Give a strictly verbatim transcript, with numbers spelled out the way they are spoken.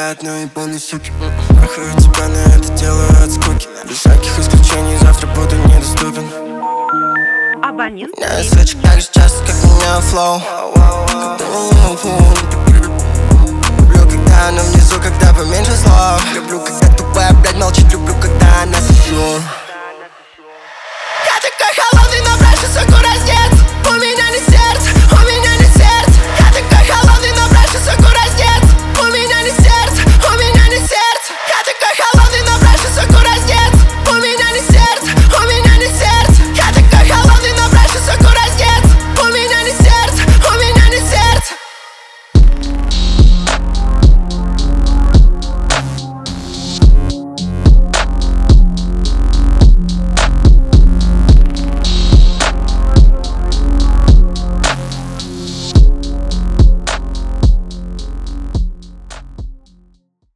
взгляд, но и полный суки. Трахаю тебя, но это делаю от скуки. Без всяких исключений, завтра буду недоступен. Абонент. Я свечу так же часто, как у меня флоу. Люблю, когда оно внизу, когда поменьше слов. Люблю,